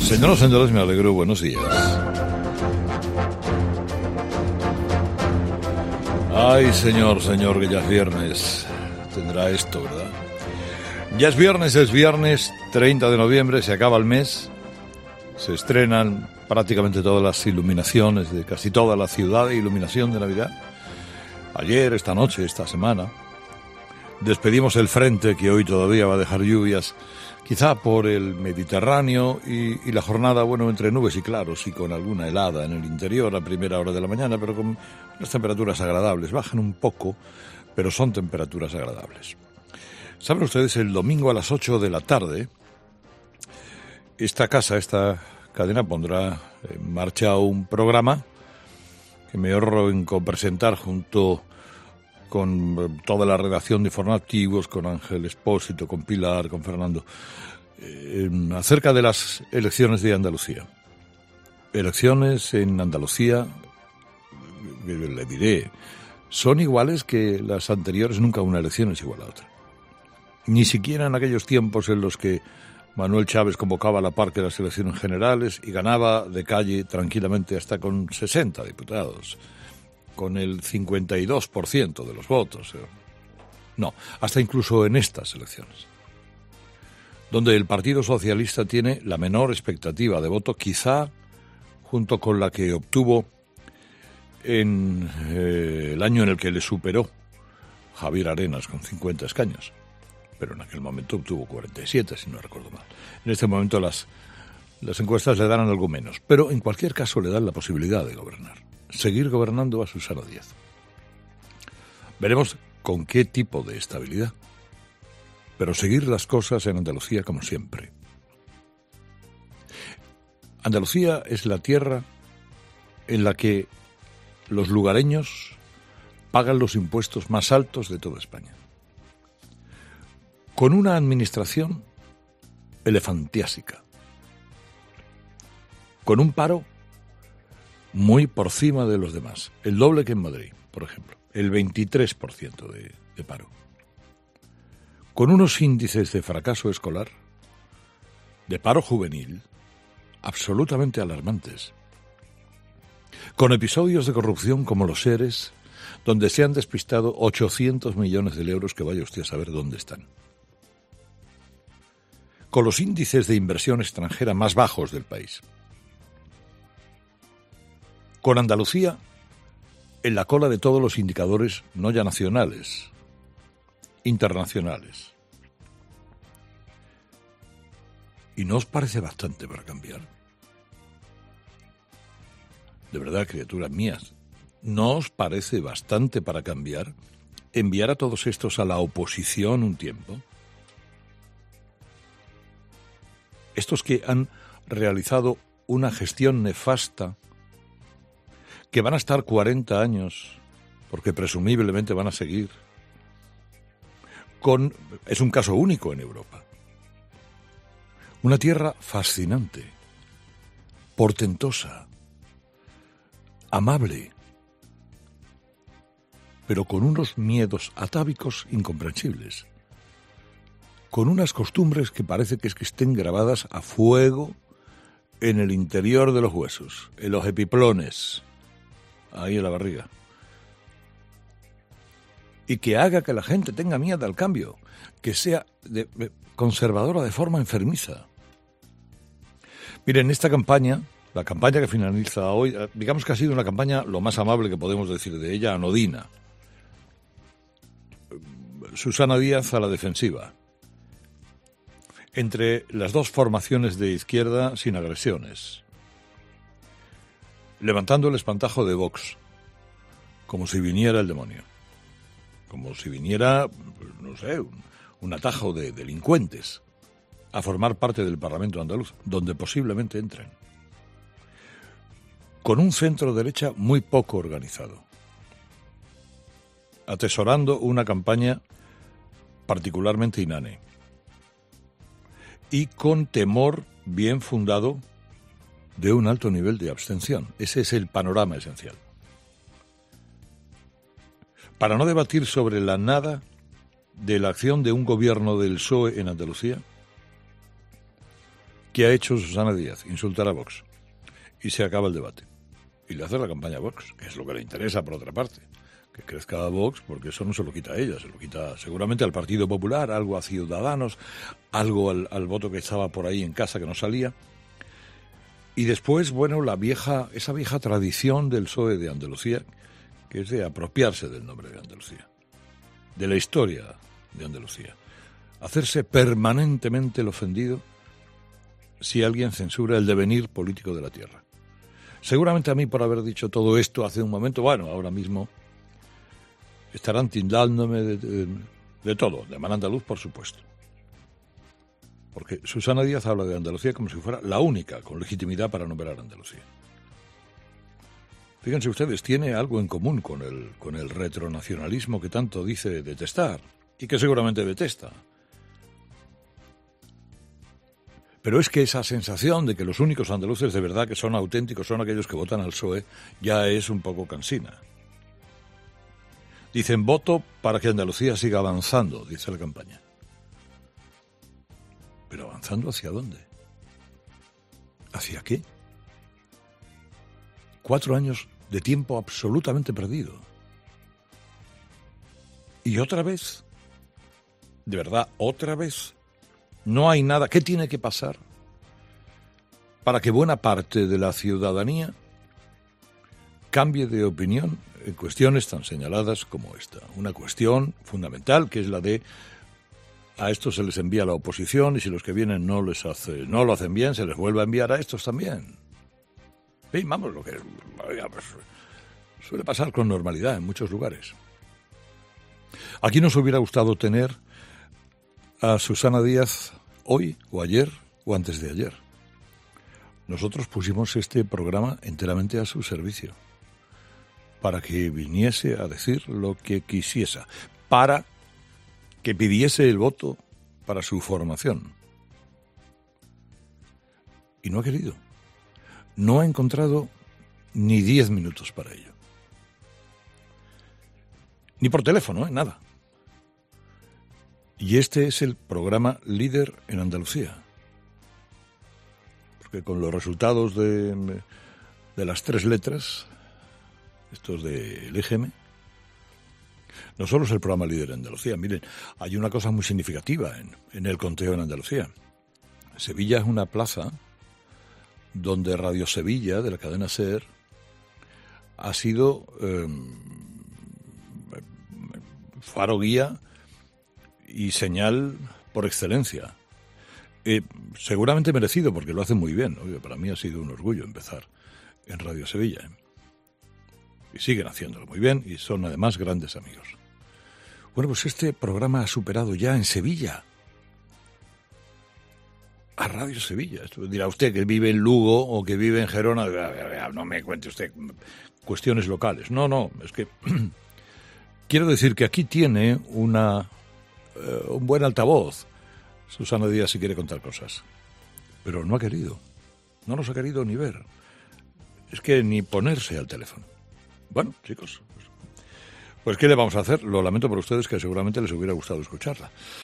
Señoras y señores, me alegro. Buenos días. Ay, señor, que ya es viernes. Tendrá esto, ¿verdad? Ya es viernes 30 de noviembre, se acaba el mes. Se estrenan prácticamente todas las iluminaciones de casi toda la ciudad, de iluminación de Navidad. Ayer, esta noche, esta semana, despedimos el frente que hoy todavía va a dejar lluvias, quizá por el Mediterráneo, y la jornada, bueno, entre nubes y claros y con alguna helada en el interior a primera hora de la mañana, pero con unas temperaturas agradables. Bajan un poco, pero son temperaturas agradables. ¿Saben ustedes? El domingo a las 8 de la tarde, esta cadena pondrá en marcha un programa que me honro en copresentar junto con toda la redacción de informativos, con Ángel Expósito, con Pilar, con Fernando, acerca de las elecciones de Andalucía. Elecciones en Andalucía, le diré, son iguales que las anteriores. Nunca una elección es igual a otra. Ni siquiera en aquellos tiempos en los que Manuel Chávez convocaba a la par que las elecciones generales y ganaba de calle tranquilamente hasta con 60 diputados, con el 52% de los votos. No, hasta incluso en estas elecciones, donde el Partido Socialista tiene la menor expectativa de voto, quizá junto con la que obtuvo en el año en el que le superó Javier Arenas con 50 escaños. Pero en aquel momento obtuvo 47, si no recuerdo mal. En este momento las encuestas le dan algo menos, pero en cualquier caso le dan la posibilidad de gobernar, seguir gobernando a Susana Díaz. Veremos con qué tipo de estabilidad, pero seguir las cosas en Andalucía como siempre. Andalucía es la tierra en la que los lugareños pagan los impuestos más altos de toda España, con una administración elefantiásica, con un paro muy por encima de los demás, el doble que en Madrid, por ejemplo, el 23% de paro, con unos índices de fracaso escolar, de paro juvenil, absolutamente alarmantes, con episodios de corrupción como los ERES, donde se han despistado 800 millones de euros que vaya usted a saber dónde están, con los índices de inversión extranjera más bajos del país, con Andalucía en la cola de todos los indicadores, no ya nacionales, internacionales. ¿Y no os parece bastante para cambiar? De verdad, criaturas mías, ¿no os parece bastante para cambiar? ¿Enviar a todos estos a la oposición un tiempo? Estos que han realizado una gestión nefasta, que van a estar 40 años, porque presumiblemente van a seguir, es un caso único en Europa. Una tierra fascinante, portentosa, amable, pero con unos miedos atávicos incomprensibles, con unas costumbres que parece que estén grabadas a fuego en el interior de los huesos, en los epiplones, ahí en la barriga, y que haga que la gente tenga miedo al cambio, que sea conservadora de forma enfermiza. Miren, esta campaña, la campaña que finaliza hoy, digamos que ha sido una campaña, lo más amable que podemos decir de ella, anodina. Susana Díaz a la defensiva, entre las dos formaciones de izquierda sin agresiones, levantando el espantajo de Vox, como si viniera el demonio, como si viniera, no sé, un atajo de delincuentes a formar parte del Parlamento andaluz, donde posiblemente entren, con un centro derecha muy poco organizado, atesorando una campaña particularmente inane, y con temor bien fundado de un alto nivel de abstención. Ese es el panorama esencial. Para no debatir sobre la nada de la acción de un gobierno del PSOE en Andalucía, ¿Qué ha hecho Susana Díaz? Insultar a Vox. Y se acaba el debate. Y le hace la campaña a Vox, que es lo que le interesa por otra parte. Que crezca a Vox, porque eso no se lo quita a ella, se lo quita seguramente al Partido Popular, algo a Ciudadanos, algo al voto que estaba por ahí en casa que no salía. Y después, bueno, esa vieja tradición del PSOE de Andalucía, que es de apropiarse del nombre de Andalucía, de la historia de Andalucía. Hacerse permanentemente el ofendido si alguien censura el devenir político de la tierra. Seguramente a mí, por haber dicho todo esto hace un momento, bueno, ahora mismo estarán tildándome de todo, de mal andaluz, por supuesto. Porque Susana Díaz habla de Andalucía como si fuera la única con legitimidad para nombrar Andalucía. Fíjense ustedes, tiene algo en común con el retronacionalismo que tanto dice detestar, y que seguramente detesta. Pero es que esa sensación de que los únicos andaluces de verdad que son auténticos son aquellos que votan al PSOE ya es un poco cansina. Dicen, voto para que Andalucía siga avanzando, dice la campaña. ¿Pero avanzando hacia dónde? ¿Hacia qué? 4 años de tiempo absolutamente perdido. Y otra vez, de verdad, otra vez, no hay nada. ¿Qué tiene que pasar para que buena parte de la ciudadanía cambie de opinión en cuestiones tan señaladas como esta? Una cuestión fundamental que es la de a estos se les envía la oposición y si los que vienen no lo hacen bien, se les vuelve a enviar a estos también. Sí, vamos, lo que pues, suele pasar con normalidad en muchos lugares. Aquí nos hubiera gustado tener a Susana Díaz hoy o ayer o antes de ayer. Nosotros pusimos este programa enteramente a su servicio para que viniese a decir lo que quisiese, para que pidiese el voto para su formación. Y no ha querido. No ha encontrado ni 10 minutos para ello. Ni por teléfono, nada. Y este es el programa líder en Andalucía. Porque con los resultados de las 3 letras, estos del EGM, no solo es el programa líder en Andalucía. Miren, hay una cosa muy significativa en el conteo en Andalucía. Sevilla es una plaza donde Radio Sevilla, de la cadena SER, ha sido faro guía y señal por excelencia. Seguramente merecido, porque lo hacen muy bien. Oye, para mí ha sido un orgullo empezar en Radio Sevilla. Y siguen haciéndolo muy bien y son además grandes amigos. Bueno, pues este programa ha superado ya en Sevilla a Radio Sevilla. Esto dirá usted que vive en Lugo o que vive en Gerona. No me cuente usted cuestiones locales. No, es que quiero decir que aquí tiene un buen altavoz Susana Díaz si quiere contar cosas. Pero no ha querido. No nos ha querido ni ver. Es que ni ponerse al teléfono. Bueno, chicos, pues ¿qué le vamos a hacer? Lo lamento por ustedes, que seguramente les hubiera gustado escucharla.